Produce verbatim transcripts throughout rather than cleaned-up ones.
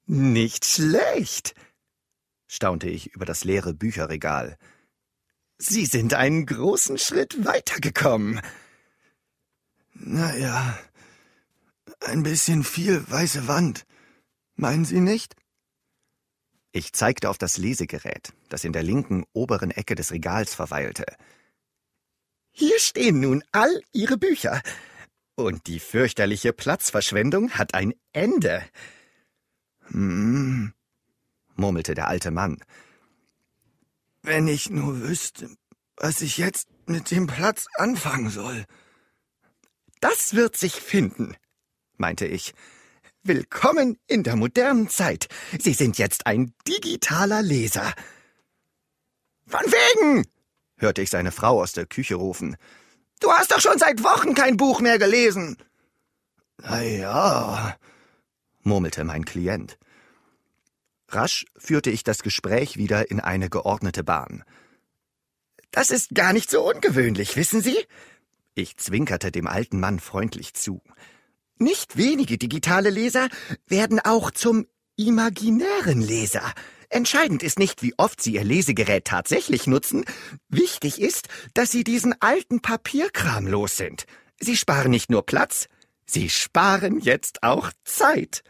Nicht schlecht, staunte ich über das leere Bücherregal. Sie sind einen großen Schritt weitergekommen. Na ja, ein bisschen viel weiße Wand. Meinen Sie nicht? Ich zeigte auf das Lesegerät, das in der linken oberen Ecke des Regals verweilte. Hier stehen nun all Ihre Bücher. Und die fürchterliche Platzverschwendung hat ein Ende. Hm, murmelte der alte Mann. Wenn ich nur wüsste, was ich jetzt mit dem Platz anfangen soll. Das wird sich finden, meinte ich. Willkommen in der modernen Zeit. Sie sind jetzt ein digitaler Leser. Von wegen, hörte ich seine Frau aus der Küche rufen. Du hast doch schon seit Wochen kein Buch mehr gelesen. Na ja, murmelte mein Klient. Rasch führte ich das Gespräch wieder in eine geordnete Bahn. Das ist gar nicht so ungewöhnlich, wissen Sie? Ich zwinkerte dem alten Mann freundlich zu. Nicht wenige digitale Leser werden auch zum imaginären Leser. Entscheidend ist nicht, wie oft Sie Ihr Lesegerät tatsächlich nutzen. Wichtig ist, dass Sie diesen alten Papierkram los sind. Sie sparen nicht nur Platz, Sie sparen jetzt auch Zeit.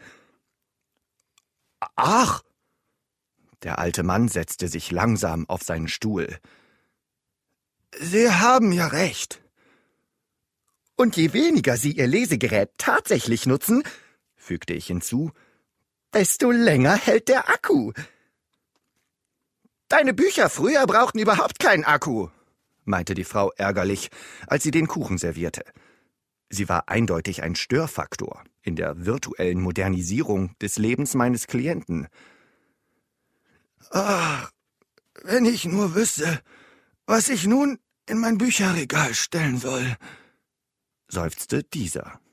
Ach! Der alte Mann setzte sich langsam auf seinen Stuhl. Sie haben ja recht. Und je weniger Sie Ihr Lesegerät tatsächlich nutzen, fügte ich hinzu, desto länger hält der Akku. Deine Bücher früher brauchten überhaupt keinen Akku, meinte die Frau ärgerlich, als sie den Kuchen servierte. Sie war eindeutig ein Störfaktor in der virtuellen Modernisierung des Lebens meines Klienten. Ach, wenn ich nur wüsste, was ich nun in mein Bücherregal stellen soll, seufzte dieser.